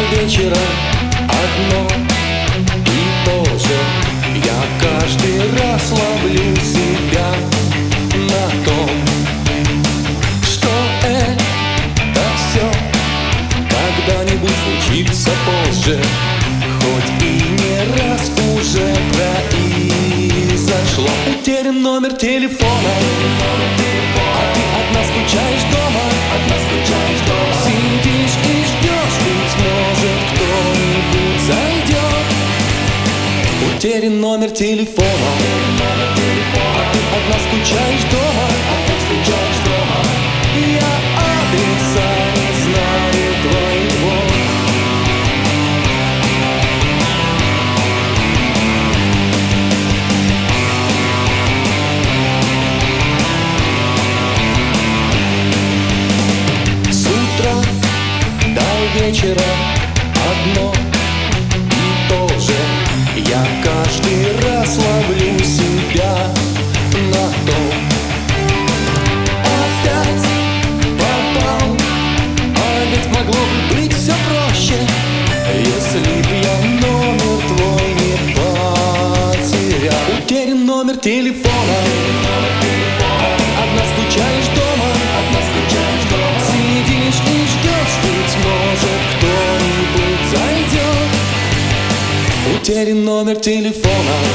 вечера одно и то же. Я каждый раз ловлю себя на том, что это все когда-нибудь случится позже, хоть и не раз уже произошло. Утерян номер телефона, а ты одна скучаешь дома. Сидишь и ждешь, быть может, кто-нибудь зайдет. Утерян номер телефона, а ты одна скучаешь дома. Я адреса не знаю твоего. С утра до вечера одно и то же. Я каждый раз ловлю себя на том. Опять попал, а ведь могло бы быть все проще, если б я номер твой не потерял. Утерян номер телефона, а ты одна скучаешь дома. Сидишь и ждешь, быть может, кто-нибудь зайдет. Утерян номер телефона.